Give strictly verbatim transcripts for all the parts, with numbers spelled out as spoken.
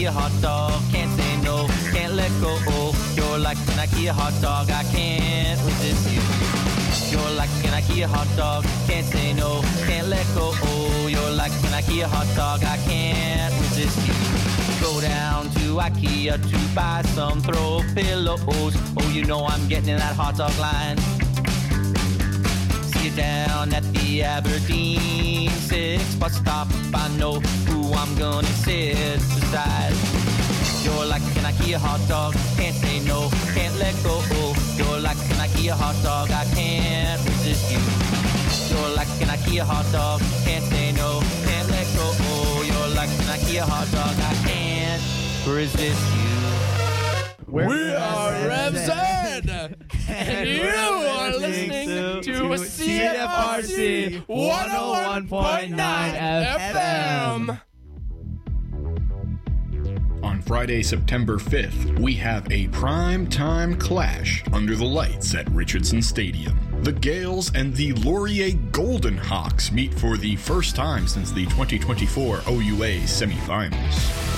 Nike hot dog, can't say no, can't let go. You're like an Nike hot dog, I can't resist you. You're like an IKEA hot dog, can't say no, can't let go. You're like an IKEA hot dog, I can't resist you. Go down to IKEA to buy some throw pillows. Oh, you know I'm getting in that hot dog line. See you down at the Aberdeen six bus stop. I know who I'm gonna sit beside. You're like an IKEA hot dog, can't say no, can't let go. You're like an IKEA hot dog, I can't resist you. You're like an IKEA hot dog, can't say no, can't let go. You're like an IKEA hot dog, I can't resist you. We're we are Rev Zed, and you are listening to, to C F R C one oh one point nine F M. On Friday, September fifth, we have a prime-time clash under the lights at Richardson Stadium. The Gales and the Laurier Golden Hawks meet for the first time since the twenty twenty-four O U A semifinals.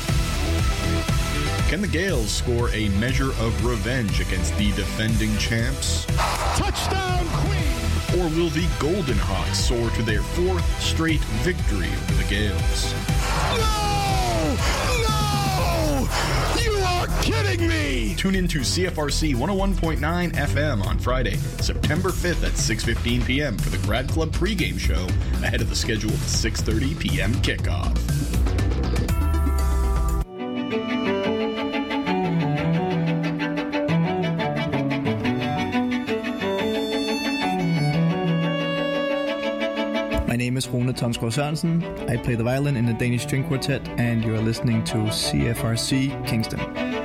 Can the Gales score a measure of revenge against the defending champs? Touchdown, Queen! Or will the Golden Hawks soar to their fourth straight victory over the Gales? No! No! You are kidding me! Tune in to C F R C one oh one point nine F M on Friday, September fifth at six fifteen p.m. for the Grad Club pregame show ahead of the scheduled six thirty p.m. kickoff. My name is Rune Tonsgaard Sørensen. I play the violin in the Danish String Quartet, and you are listening to C F R C Kingston.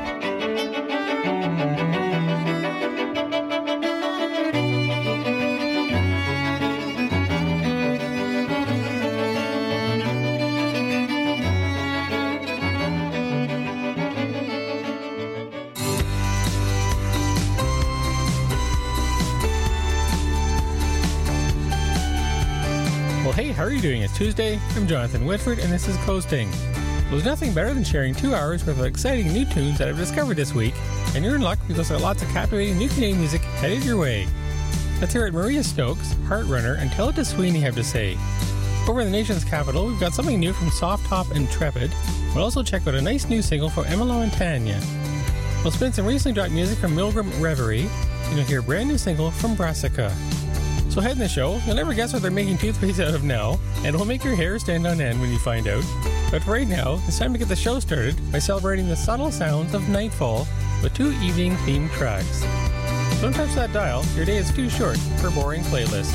How are you doing? It's Tuesday. I'm Jonathan Whitford, and this is Coasting. Well, there's nothing better than sharing two hours worth of exciting new tunes that I've discovered this week, and you're in luck because there are lots of captivating new Canadian music headed your way. Let's hear what Maria Stokes, Heartrunner, and Tell It to Sweeney have to say. Over in the nation's capital, we've got something new from Soft Top and Trepid. We'll also check out a nice new single from Emilo and Tanya. We'll spin some recently dropped music from Milgram Reverie, and you'll hear a brand new single from Brassica. So ahead in the show, you'll never guess what they're making toothpaste out of now, and it'll make your hair stand on end when you find out. But right now, it's time to get the show started by celebrating the subtle sounds of nightfall with two evening-themed tracks. Don't touch that dial, your day is too short for a boring playlist.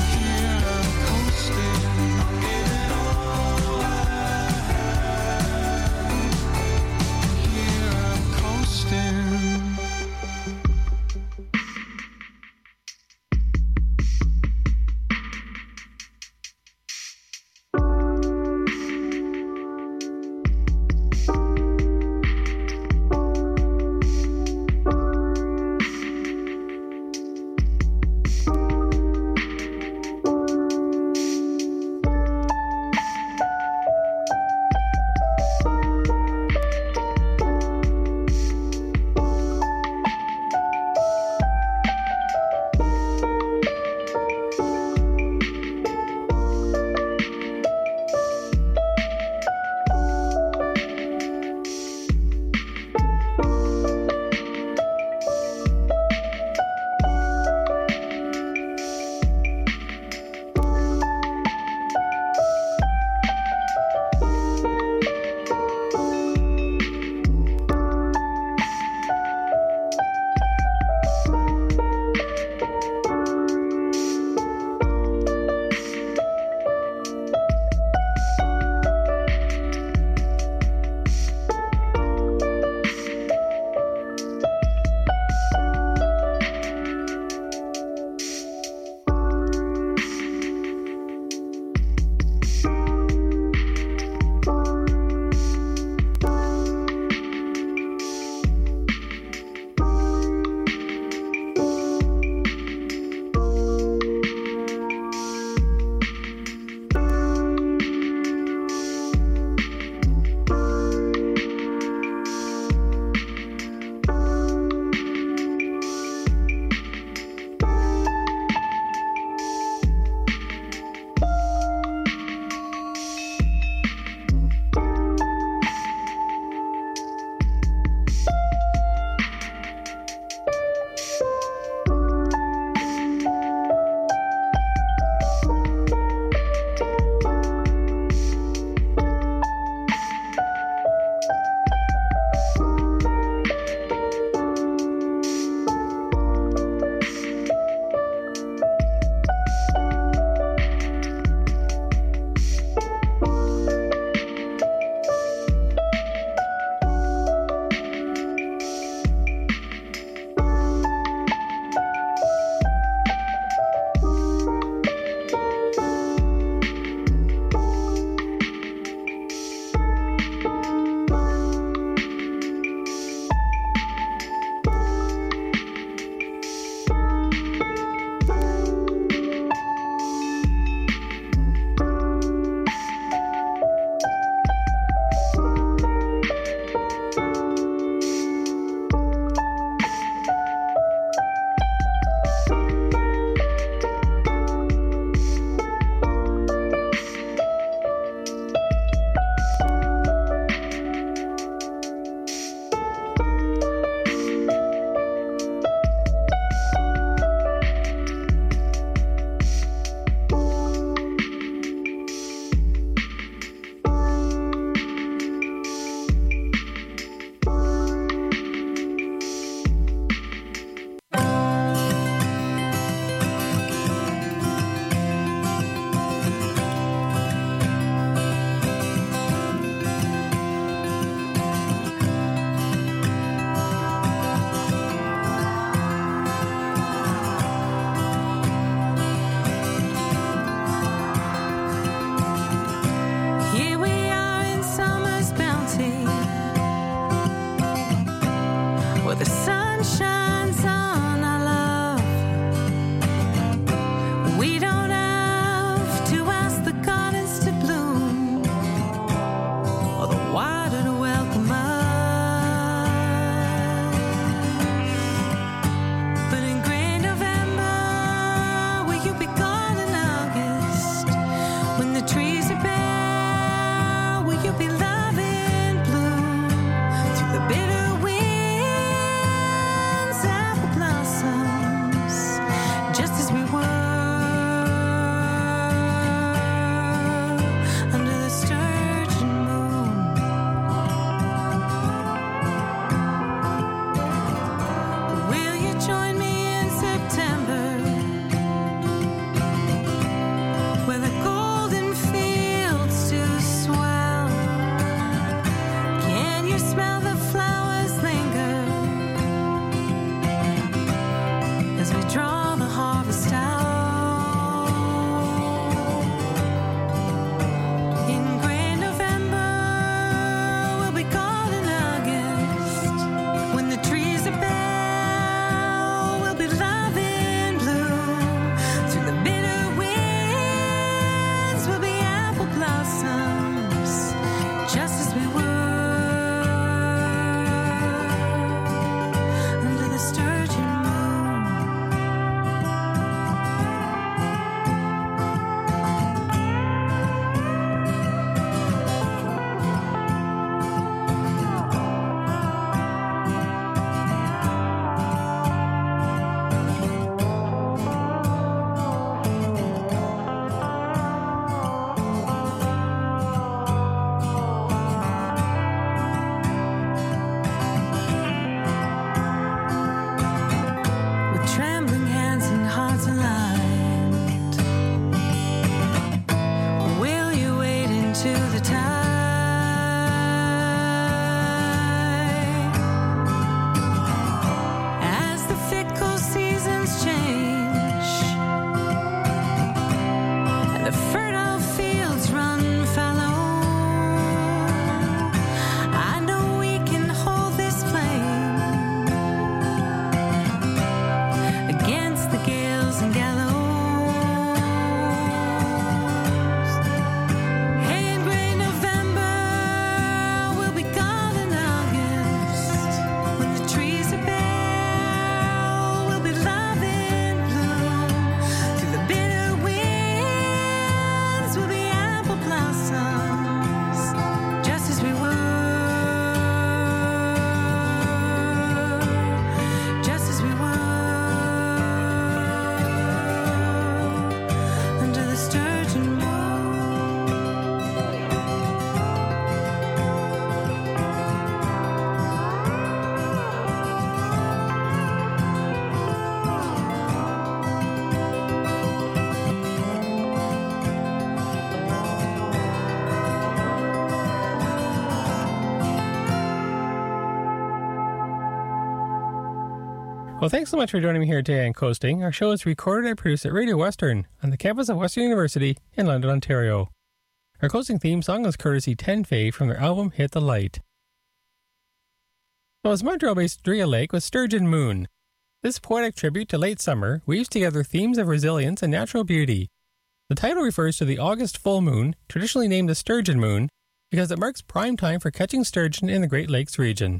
Well, thanks so much for joining me here today on Coasting. Our show is recorded and produced at Radio Western on the campus of Western University in London, Ontario. Our Coasting theme song is courtesy ten Fae from their album Hit the Light. Well, it's Montreal-based Drea Lake with Sturgeon Moon. This poetic tribute to late summer weaves together themes of resilience and natural beauty. The title refers to the August full moon, traditionally named the Sturgeon Moon, because it marks prime time for catching sturgeon in the Great Lakes region.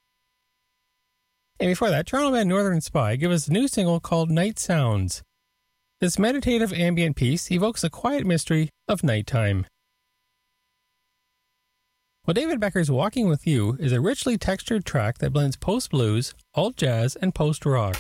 And before that, Toronto band Northern Spy give us a new single called Night Sounds. This meditative ambient piece evokes the quiet mystery of nighttime. Well, David Becker's Walking With You is a richly textured track that blends post-blues, alt-jazz, and post-rock.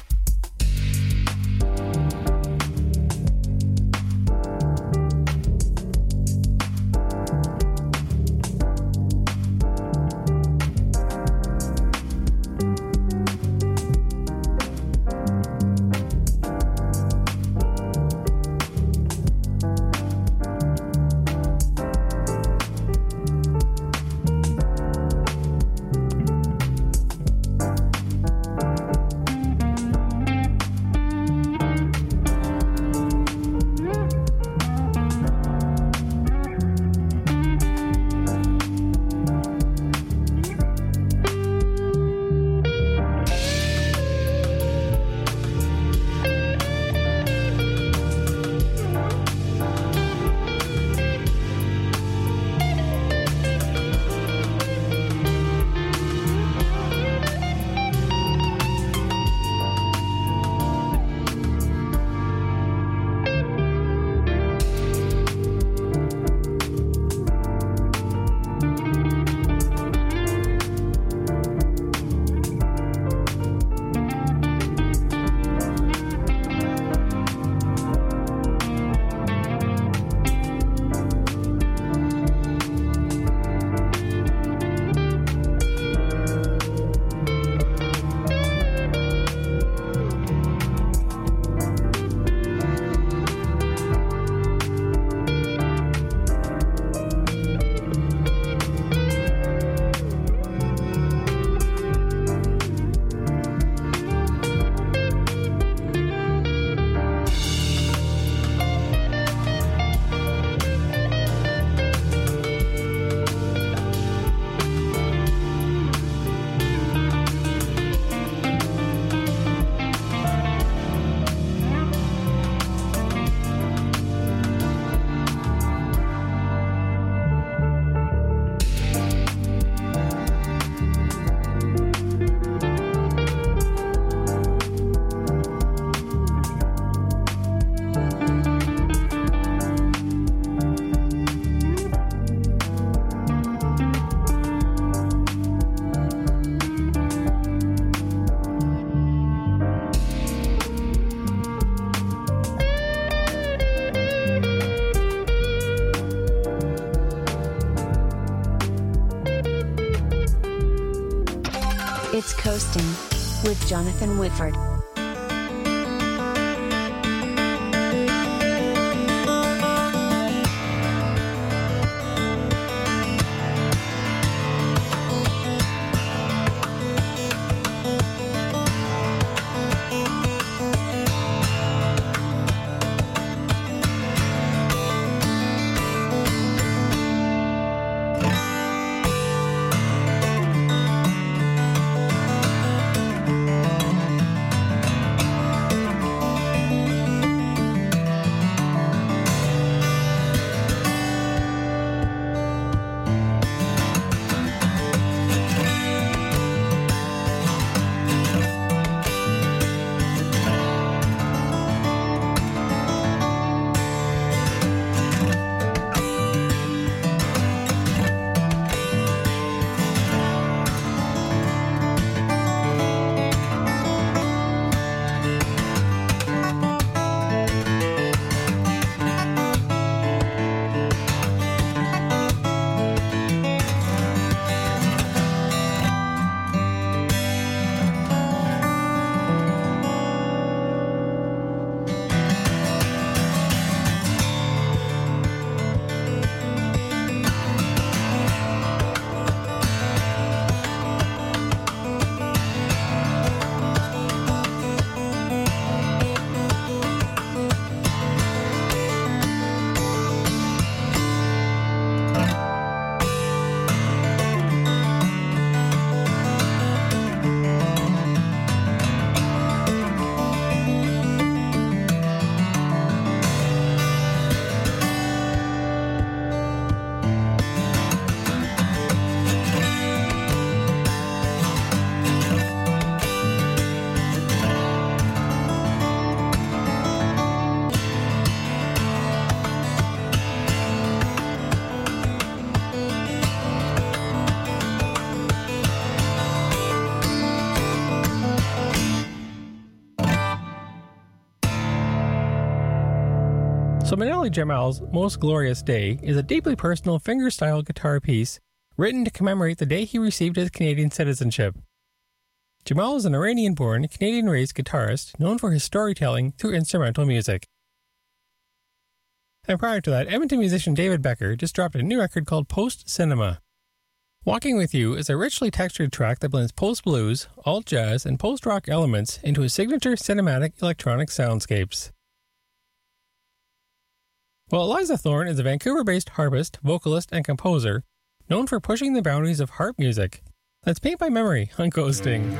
It's Coasting with Jonathan Whitford. Manali Jamal's Most Glorious Day is a deeply personal fingerstyle guitar piece written to commemorate the day he received his Canadian citizenship. Jamal is an Iranian-born, Canadian-raised guitarist known for his storytelling through instrumental music. And prior to that, Edmonton musician David Becker just dropped a new record called Post Cinema. Walking With You is a richly textured track that blends post-blues, alt-jazz, and post-rock elements into his signature cinematic electronic soundscapes. Well, Eliza Thorne is a Vancouver-based harpist, vocalist, and composer known for pushing the boundaries of harp music. Let's paint by memory on Coasting.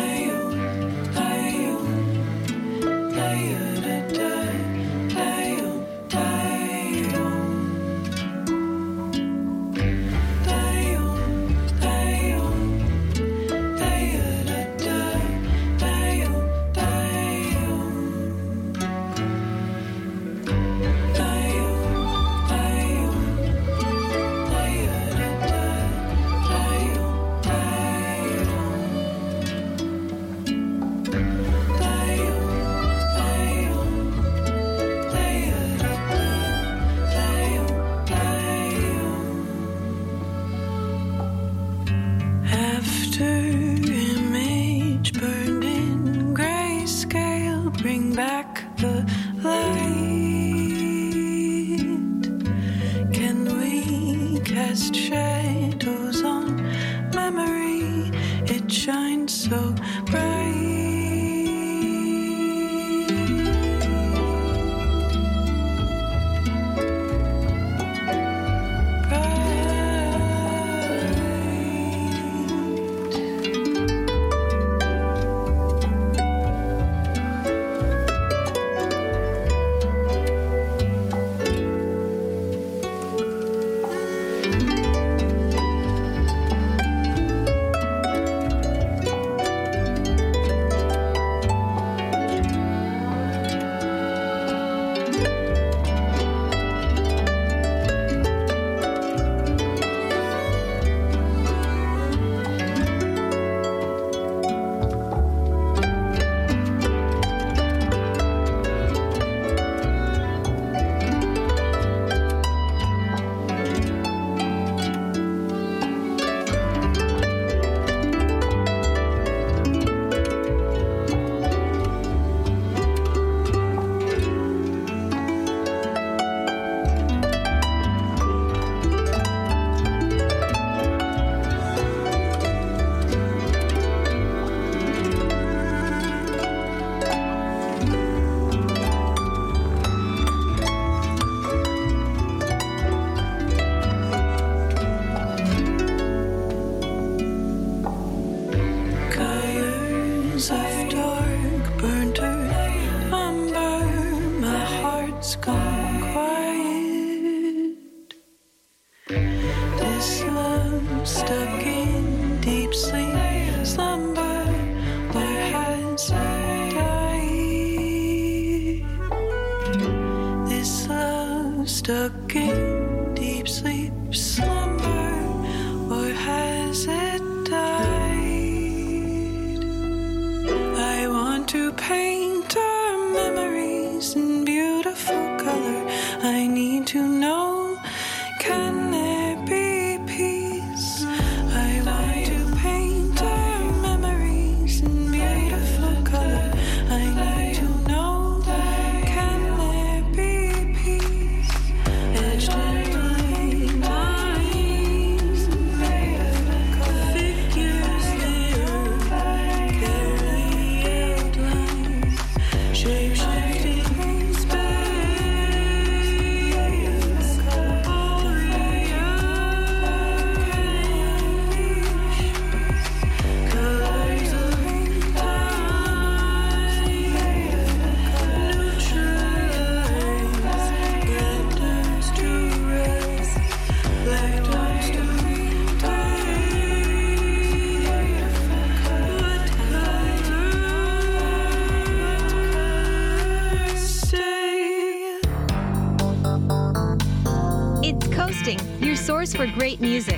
Your source for great music.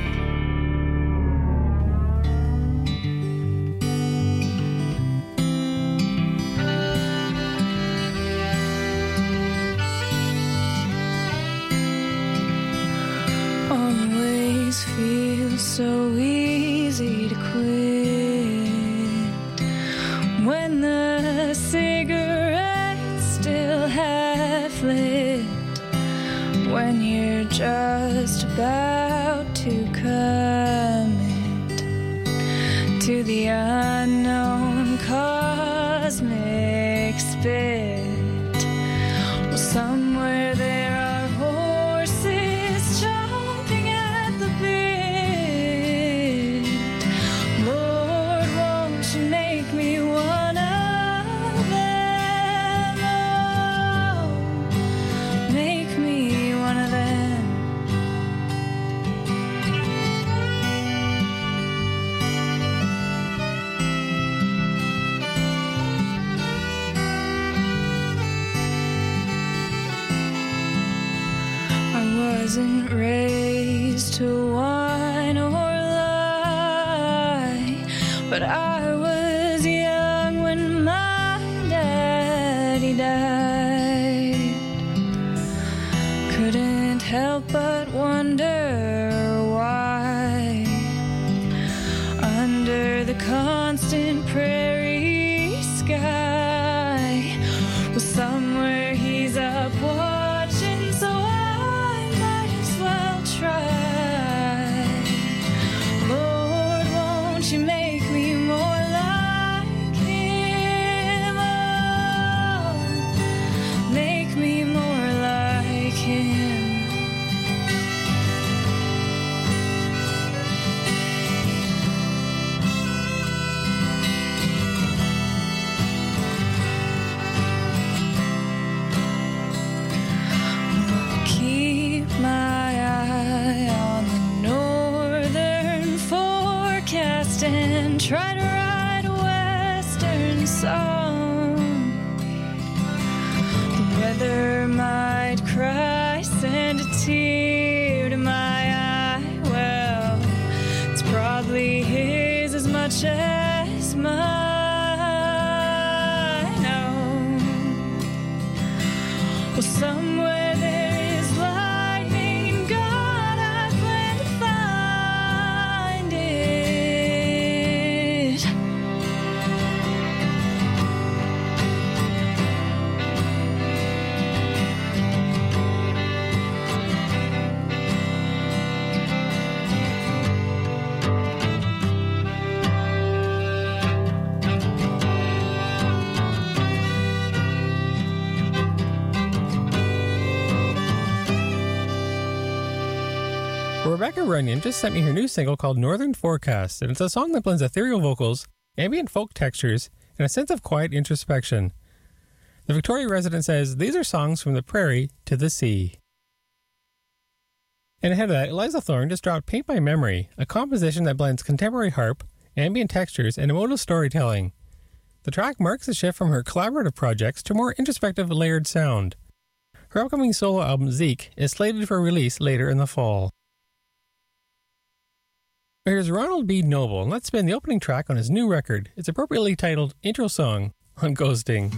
you're just about to commit to the unknown cosmic spit. Well, somewhere there are horses chomping at the bit. Lord, won't you make me one of them? Oh, make me one of them. Wasn't raised to whine or lie, but I was young when my daddy died. Couldn't help but wonder why, under the constant prairie sky, well, somewhere he's up watching, so I try. Lord, won't you make me more like him? Oh, make me more like him. Keep my and try to write a western song. The weather might cry, send a tear to my eye. Well, it's probably his as much as mine. Oh, well, somewhere there is lightning, God, I plan to find it. Rebecca Runyon just sent me her new single called Northern Forecast, and it's a song that blends ethereal vocals, ambient folk textures, and a sense of quiet introspection. The Victoria resident says these are songs from the prairie to the sea. And ahead of that, Eliza Thorne just dropped Paint by Memory, a composition that blends contemporary harp, ambient textures, and emotive storytelling. The track marks a shift from her collaborative projects to more introspective, layered sound. Her upcoming solo album, Zeke, is slated for release later in the fall. Here's Ronald B. Noble, and let's spin the opening track on his new record. It's appropriately titled Intro Song on Ghosting.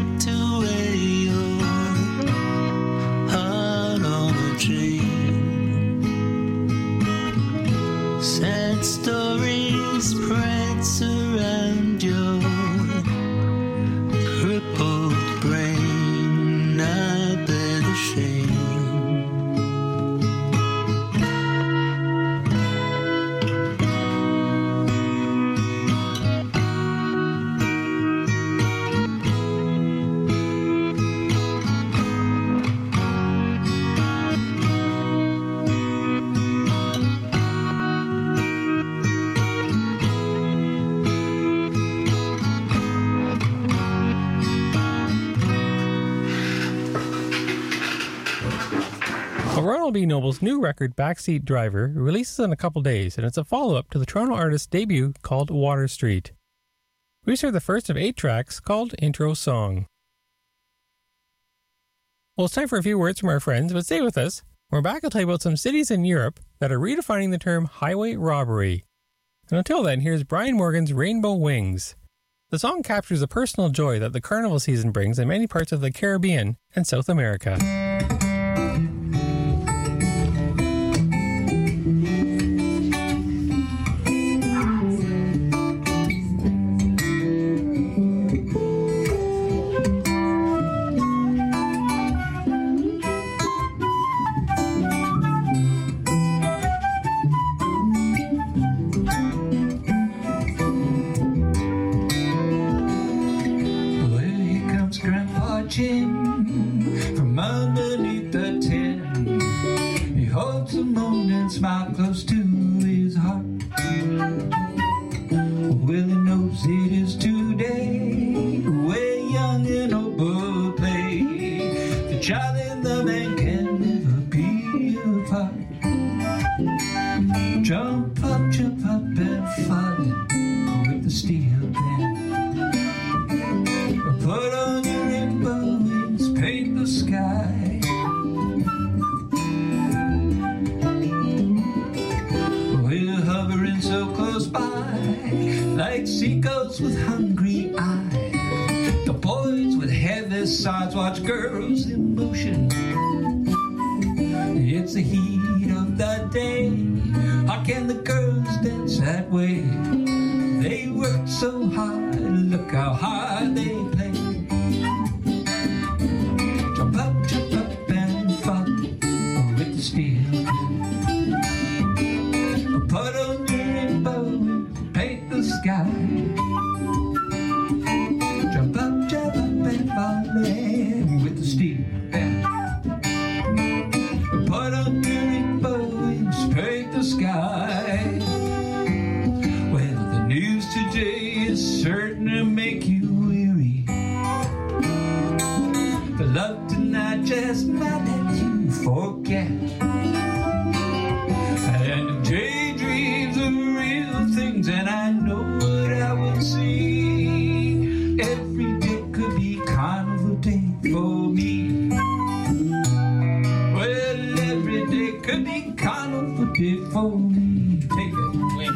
Heart on a tree. spreads around your crippled brain. I bear the shame. Ronald B. Noble's new record, Backseat Driver, releases in a couple days, and it's a follow-up to the Toronto artist's debut called Water Street. We heard the first of eight tracks called Intro Song. Well, it's time for a few words from our friends, but stay with us. We're back to tell you about some cities in Europe that are redefining the term highway robbery. And until then, here's Brian Morgan's Rainbow Wings. The song captures the personal joy that the carnival season brings in many parts of the Caribbean and South America. From underneath the tent, he holds the moon and smiles close to his heart. Well, he knows it is today, where young and old will play. The child and the man can never be apart. Jump up, jump up and fall with the steel band. Put on your rainbow wings, paint the sky. We're hovering so close by, like seagulls with hungry eyes. The boys with heavy swords watch girls in motion. It's the heat of the day. How can the girls dance that way? They work so hard, look how hard they play. Jump up, jump up and fall with the steel. Put on your rainbow and paint the sky. Jump up, jump up and fall with the steel band. Put on your rainbow and paint the sky. Well, the news today is certain to make you weary. The love tonight just might let you forget. And the daydreams are real things, and I know what I will see. Every day could be carnival day for me. Well, every day could be carnival day for me. Take it. Wait.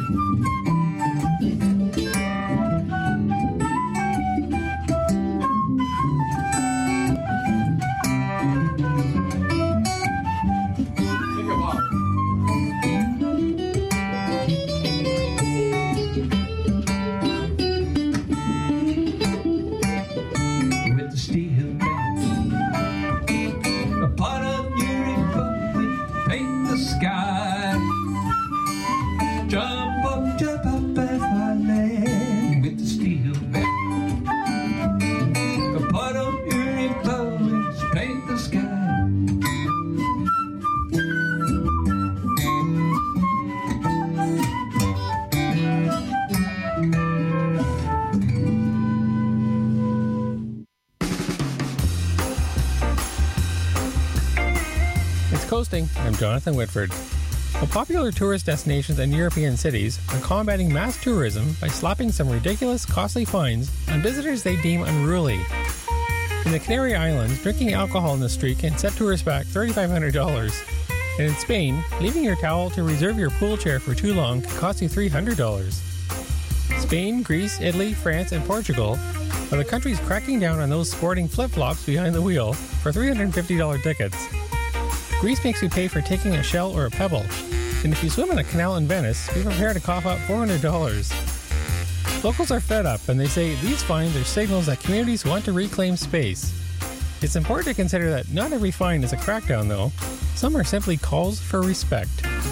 Coasting, I'm Jonathan Whitford. Well, popular tourist destinations in European cities are combating mass tourism by slapping some ridiculous, costly fines on visitors they deem unruly. In the Canary Islands, drinking alcohol in the street can set tourists back three thousand five hundred dollars. And in Spain, leaving your towel to reserve your pool chair for too long can cost you three hundred dollars. Spain, Greece, Italy, France, and Portugal are the countries cracking down on those sporting flip-flops behind the wheel for three hundred fifty dollars tickets. Greece makes you pay for taking a shell or a pebble. and if you swim in a canal in Venice, be prepared to cough up four hundred dollars. Locals are fed up, and they say these fines are signals that communities want to reclaim space. It's important to consider that not every fine is a crackdown, though. Some are simply calls for respect.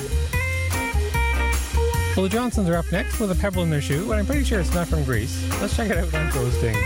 Well, the Johnsons are up next with a pebble in their shoe, but I'm pretty sure it's not from Greece. Let's check it out on Coasting.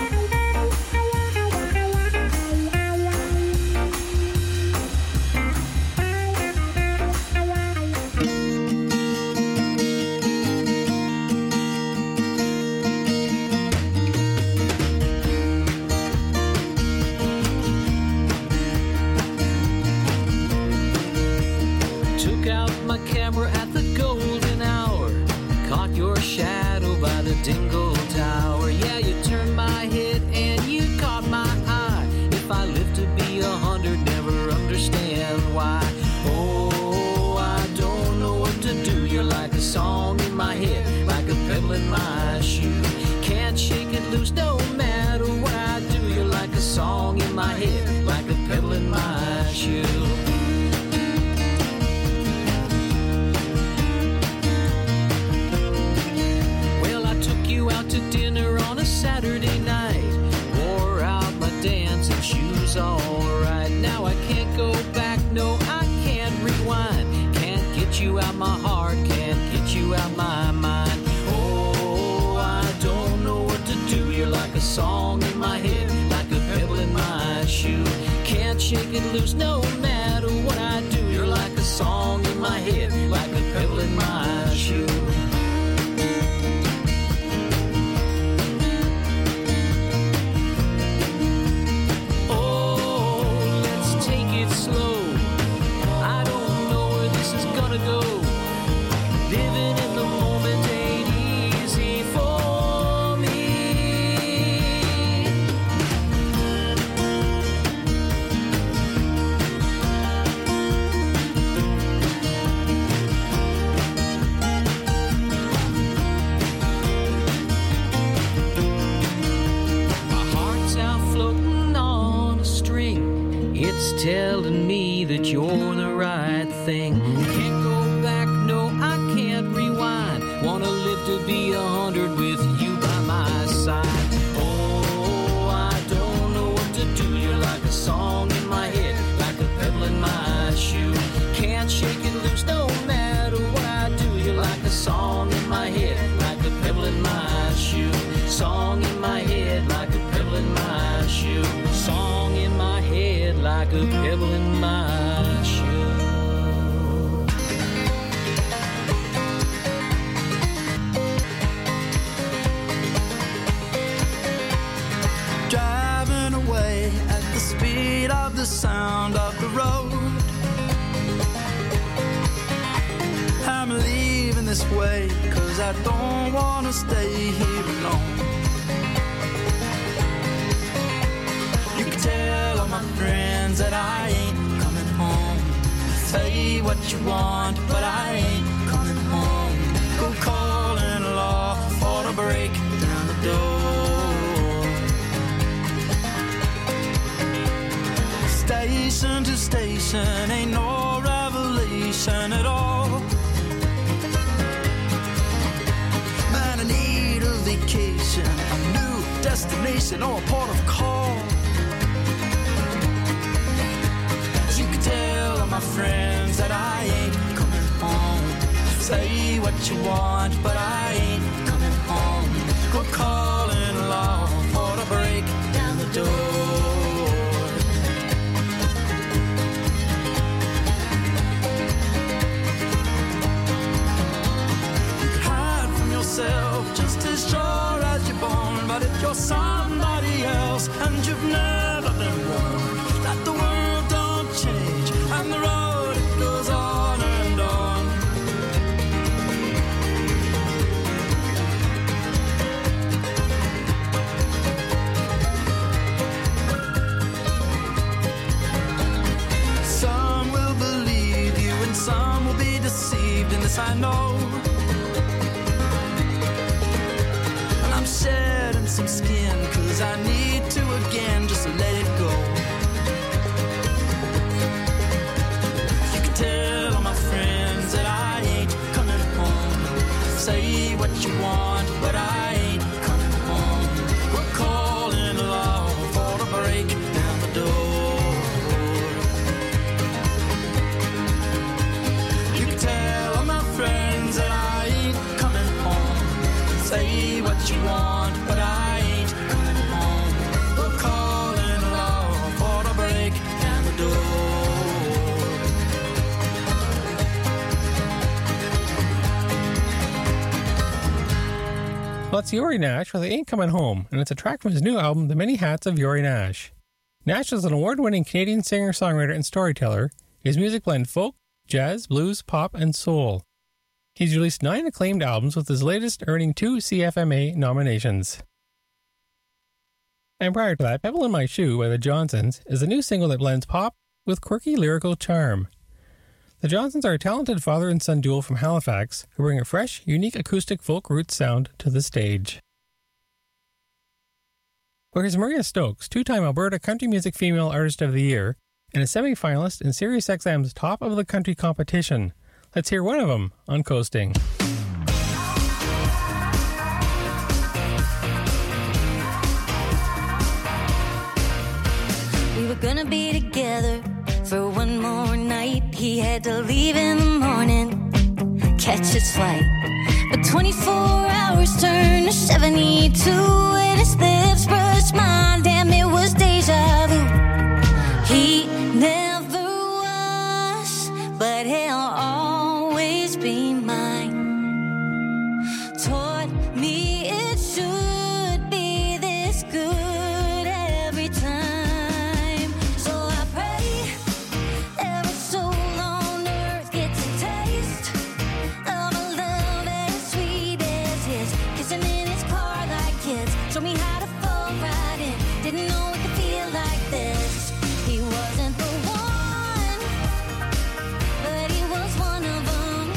Dingle Tower. Yeah, you turned my head and you caught my eye. If I live to be a hundred, never understand why. Oh, I don't know what to do. You're like a song in my head, like a pebble in my shoe. Can't shake it loose no matter what I do. You're like a song in my head, like a pebble in my shoe. Out to dinner on a Saturday night, wore out my dancing shoes all right. Now I can't go back, no I can't rewind. Can't get you out my heart, can't get you out my mind. Oh, I don't know what to do. You're like a song in my head, like a pebble in my shoe. Can't shake it loose no matter what I do. You're like a song in my head, like a pebble in my shoe. Slow. I don't know where this is gonna go. Living in the moment ain't easy for me. My heart's out floating on a string. It's telling me that you're the right thing. Can't go back, no, I can't rewind. Wanna live to be a hundred with you by my side. Oh, I don't know what to do. You're like a song in my head, like a pebble in my shoe. Can't shake it loose no matter what I do. You're like a song in my head, like a pebble in my shoe. Song in my head, like a pebble in my shoe. Song in my head, like a pebble in my shoe. Driving away at the speed of the sound of the road. I'm leaving this way, cause I don't wanna stay here alone. You can tell all my friends that I ain't coming home. Say what you want, but I ain't coming home. Go calling law for to break down the door. Station to station, ain't no revelation at all. Man, I need a vacation, a new destination or a port of call. You can tell all my friends that I ain't coming home. Say what you want, but I ain't coming home. Go calling law for to break down the door. Just as sure as you're born, but if you're somebody else and you've never been warned that the world don't change and the road it goes on and on. Some will believe you and some will be deceived, and this I know. Shedding some skin, cause I need to again just let it go. You can tell all my friends that I Well, it's Yori Nash with They Ain't Coming Home, and it's a track from his new album, The Many Hats of Yori Nash. Nash is an award-winning Canadian singer-songwriter and storyteller. His music blends folk, jazz, blues, pop, and soul. He's released nine acclaimed albums, with his latest earning two C F M A nominations. And prior to that, Pebble in My Shoe by the Johnsons is a new single that blends pop with quirky lyrical charm. The Johnsons are a talented father and son duo from Halifax who bring a fresh, unique acoustic folk roots sound to the stage. Well, here's Maria Stokes, two-time Alberta Country Music Female Artist of the Year, and a semi-finalist in SiriusXM's Top of the Country competition. Let's hear one of them on Coasting. We were gonna be together for one more night. He had to leave in the morning, catch his flight. But twenty-four hours turned to seventy-two, and his lips brushed mine. Damn, it was deja vu. He never was, but he'll always be mine. Taught me it should be this good every time. So I pray every soul on earth gets a taste of a love as sweet as his. Kissing in his car like kids, show me how to fall right in. Didn't know it could feel like this. He wasn't the one, but he was one of them.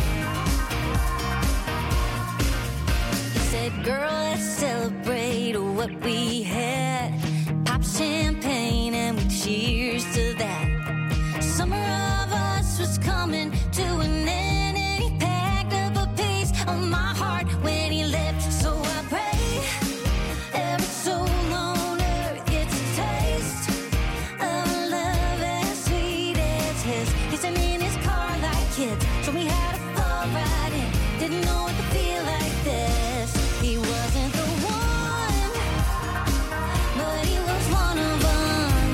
He said, girl, let's celebrate what we had. Pop champagne and we cheers to that. Summer of us was coming to an end, and he packed up a piece of my heart when he left. So I pray every soul on earth gets a taste of a love as sweet as his. Kissing in his car like kids, show me how to fall right in. Didn't know it could feel like this. He wasn't the one, but he was one of them.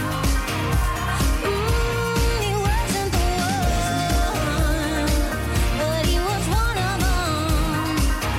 Mm, he wasn't the one, but he was one of them.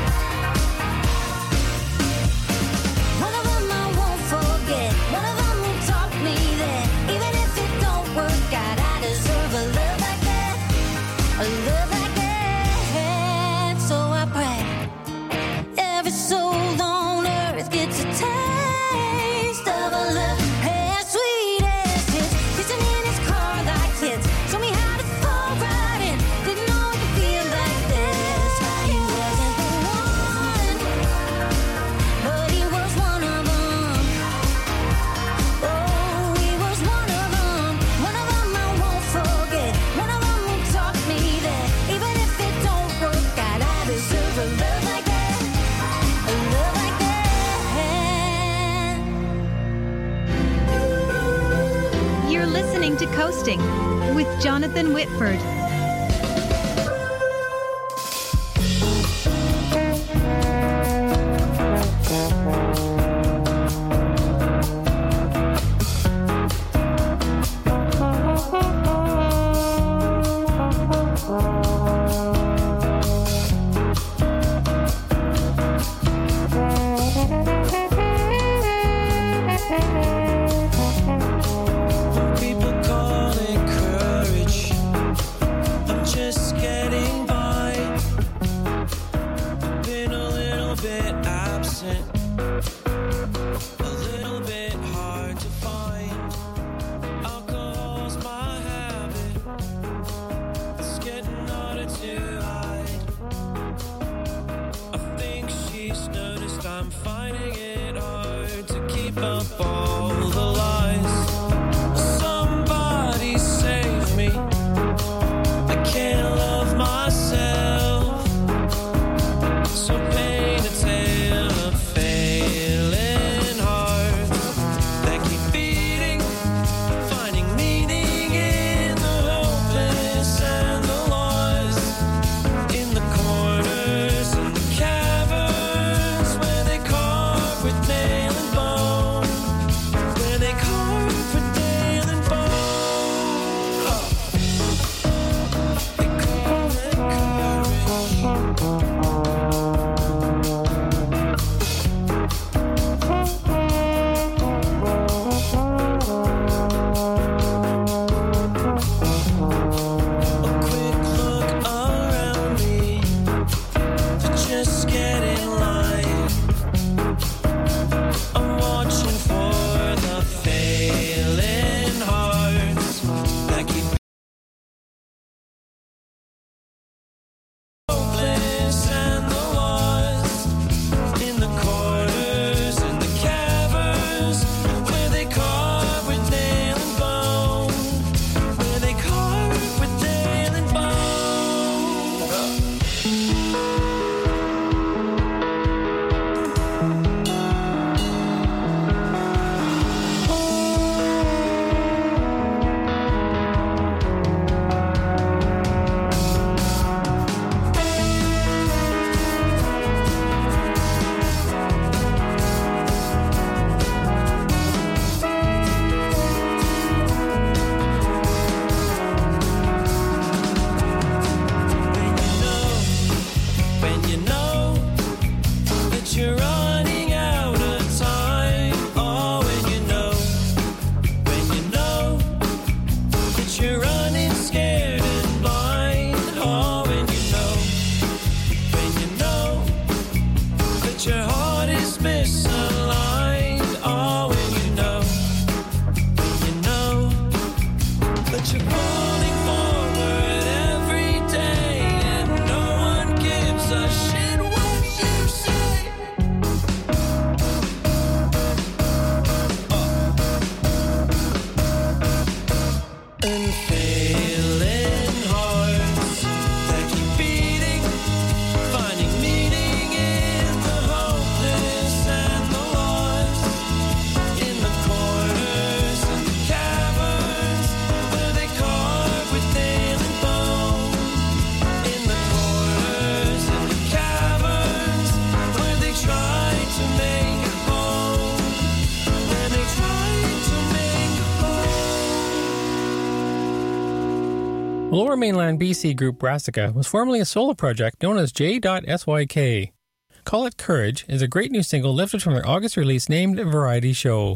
One of them I won't forget. One of them who taught me that even if it don't work out, I deserve a love like that, a love like that. So I pray every soul on earth gets a taste of a love as sweet as his. Kissing in his car like kids, show me how to fall right in. Didn't know it could feel like this. He wasn't the one, but he was one of them. Oh, he was one of them. One of them I won't forget. One of them who taught me that even if it don't work out, I deserve a love like that, a love like that. You're listening to Coasting with Jonathan Whitford. People call it courage. you know that you're running out of time. Oh, when you know, when you know that you're running scared and blind. Oh, when you know, when you know that your heart is misaligned. Oh, when you know, when you know that you're falling forward every day and no one gives a shit what you say. And failing hearts that keep beating, finding meaning in the hopeless and the lost, in the corners and the caverns where they carve with nail and bone, in the corners and the caverns where they try to make it home, where they try to make it home. The Lower Mainland B C group Brassica was formerly a solo project known as J S Y K. Call It Courage is a great new single lifted from their August release named Variety Show.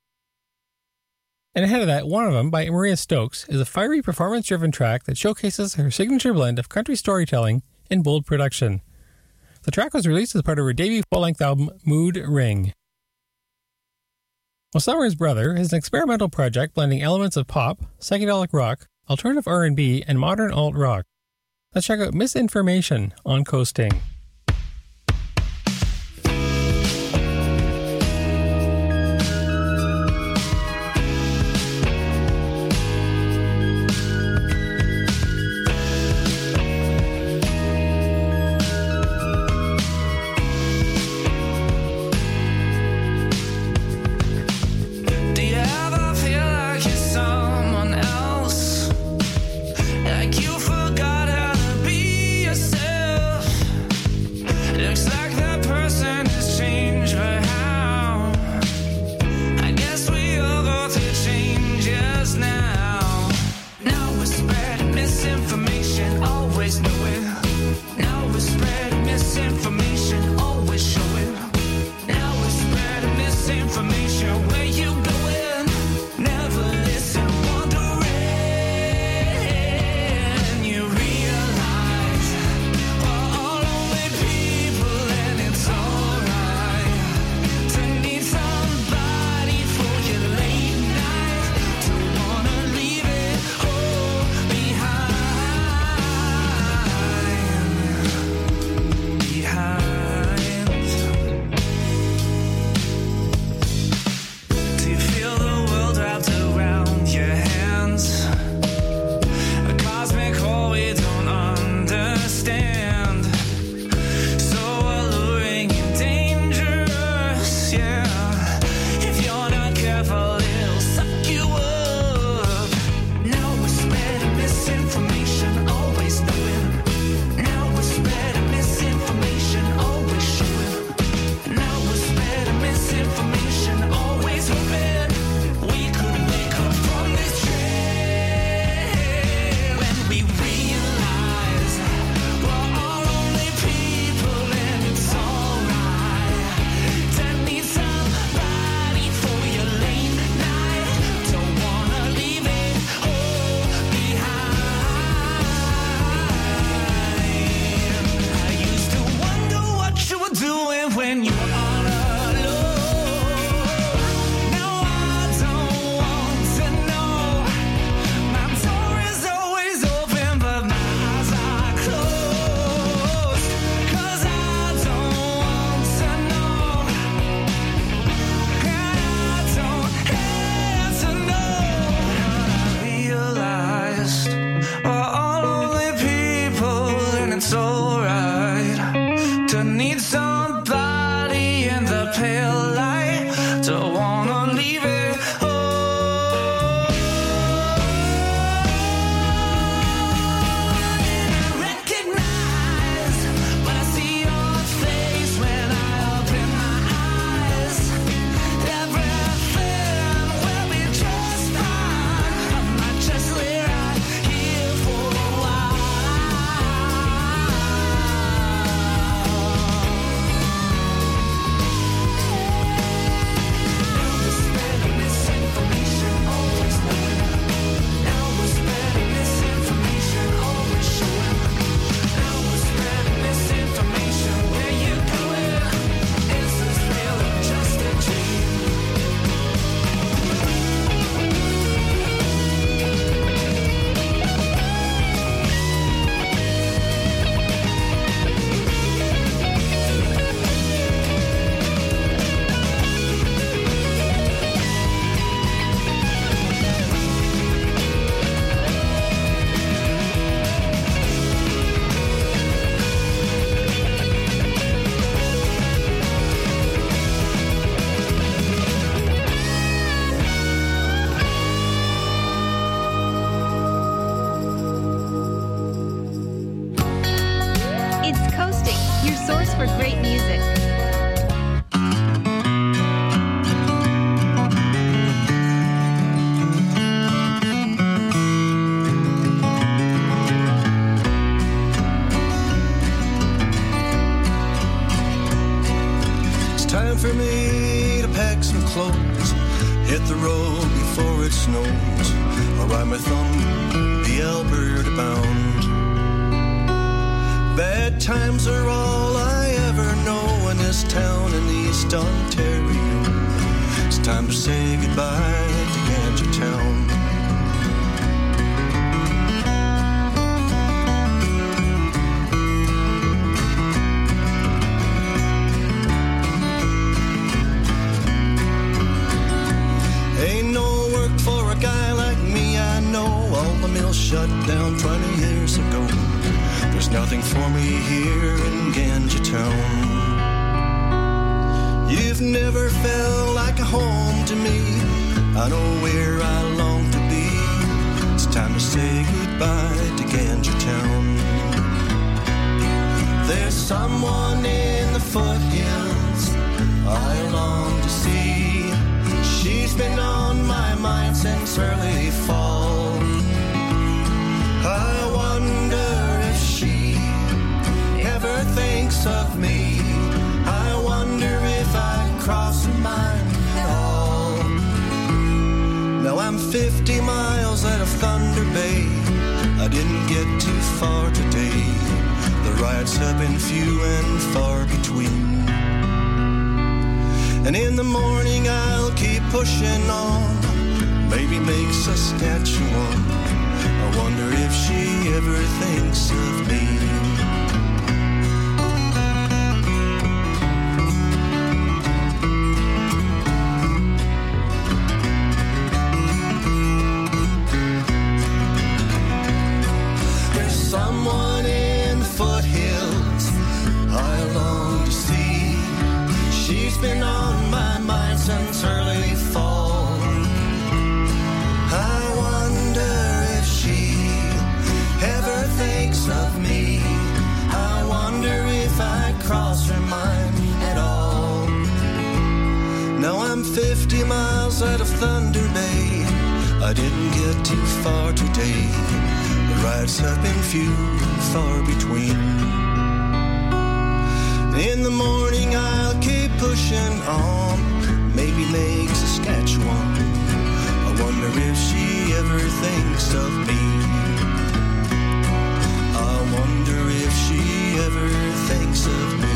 And ahead of that, One of Them by Maria Stokes is a fiery performance-driven track that showcases her signature blend of country storytelling and bold production. The track was released as part of her debut full-length album, Mood Ring. Well, Summer's Brother is an experimental project blending elements of pop, psychedelic rock, alternative R and B, and modern alt-rock. Let's check out Misinformation on Coasting. Do you ever feel like you're someone else? Like you forgot how to be yourself? Looks like that person has changed, but how? I guess we all go through changes now. Now we're spreading misinformation, always knew it. Now we're spreading misinformation, always show it. Now we're spreading misinformation, where you going? Never listen, wondering. You realize we're all only people and it's alright to need somebody for your late night. Don't wanna leave it all behind. Behind. Do you feel the world wrapped around your hands? A cosmic hole we don't understand. So alluring and dangerous, yeah. If you're not careful, it'll suck you up. Now we're spreading misinformation, always knowing. Now we're spreading misinformation, always showing. Now we're spreading misinformation, always hoping we could wake up from this trail. When we realize we're all only people and it's alright to need somebody for your late night. Don't wanna leave it all behind. I used to wonder what you were doing when you were all alone. Now I don't want to know. My door is always open, but my eyes are closed. 'Cause I don't want to know. And I don't have to know. I realized we're all only people and it's alright to need somebody in the pale light. Don't wanna leave it all. And I recognize when I see your face, when I open my eyes. Everything will be just fine. I might just lay right here for a while. for great music. Time for me to pack some clothes, hit the road before it snows. I'll ride my thumb, the Alberta bound. Bad times are all I ever know in this town in East Ontario. It's time to say goodbye to Ganji Town. Shut down twenty years ago. There's nothing for me here in Ganji Town. You've never felt like a home to me. I know where I long to be. It's time to say goodbye to Ganji Town. There's someone in the foothills I long to see. She's been on my mind since early fall. I wonder if she ever thinks of me. I wonder if I cross her mind at all. Now I'm fifty miles out of Thunder Bay. I didn't get too far today. The rides have been few and far between. And in the morning I'll keep pushing on. Maybe make Saskatchewan. I wonder if she ever thinks of me. There's someone in the foothills I long to see. She's been on my mind since early fall. I wonder ever thinks of me. I wonder if I cross her mind at all. Now I'm fifty miles out of Thunder Bay. I didn't get too far today. The rides have been few and far between. In the morning I'll keep pushing on. Maybe make Saskatchewan. I wonder if she ever thinks of me. I wonder if she ever thinks of me.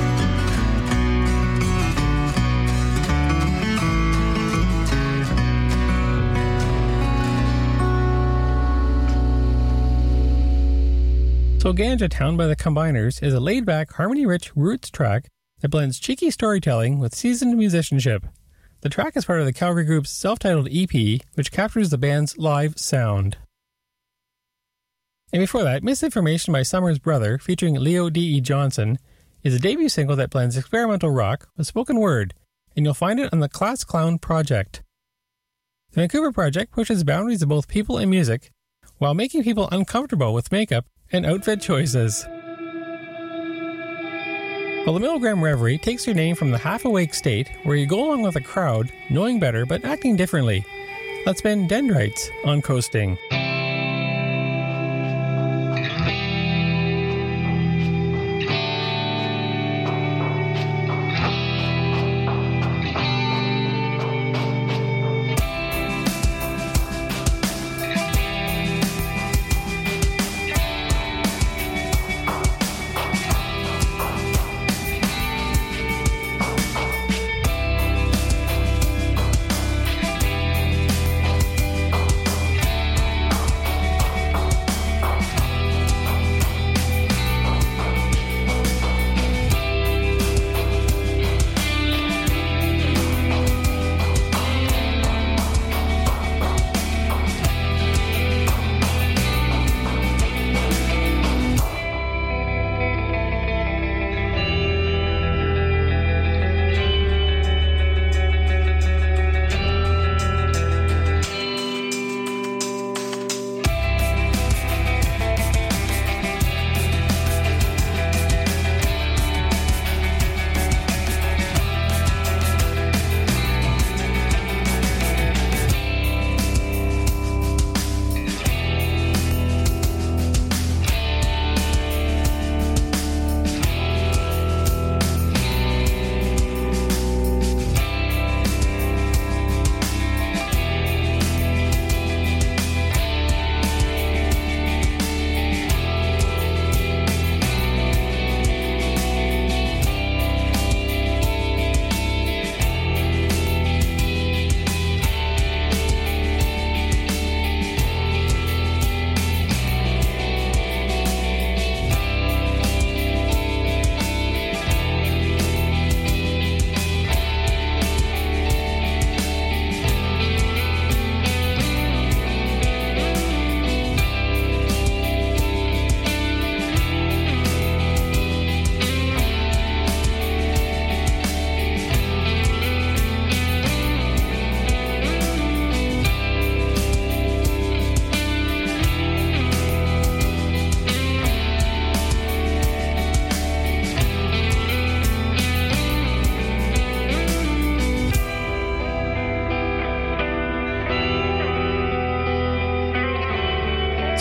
So Ganja Town by the Combiners is a laid-back, harmony-rich roots track that blends cheeky storytelling with seasoned musicianship. The track is part of the Calgary group's self-titled E P, which captures the band's live sound. And before that, Misinformation by Summer's Brother, featuring Leo D E. Johnson, is a debut single that blends experimental rock with spoken word, and you'll find it on the Class Clown Project. The Vancouver Project pushes boundaries of both people and music, while making people uncomfortable with makeup and outfit choices. Well, the Milligram Reverie takes your name from the half-awake state where you go along with a crowd, knowing better but acting differently. Let's spin Dendrites on Coasting.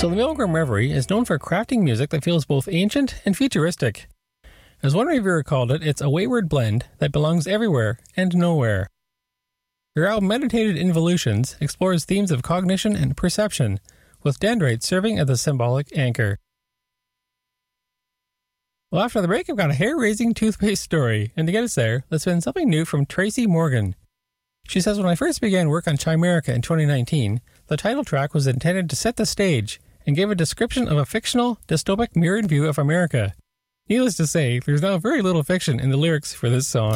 So the Milgram Reverie is known for crafting music that feels both ancient and futuristic. As one reviewer called it, it's a wayward blend that belongs everywhere and nowhere. Your album Meditated Involutions explores themes of cognition and perception, with dendrites serving as a symbolic anchor. Well, after the break, I've got a hair-raising toothpaste story, and to get us there, let's spin something new from Tracy Morgan. She says, when I first began work on Chimerica in twenty nineteen, the title track was intended to set the stage and gave a description of a fictional, dystopic mirrored view of America. Needless to say, there's now very little fiction in the lyrics for this song.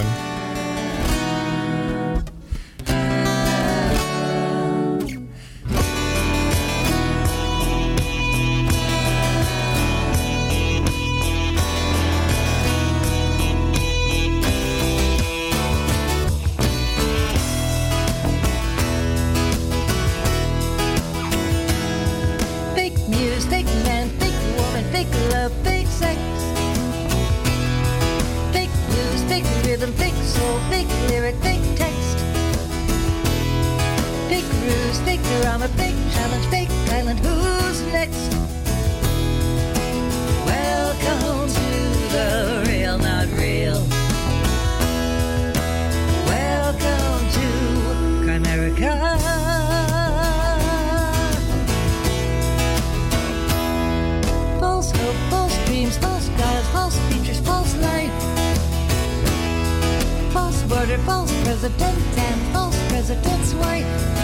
False president and false president's wife.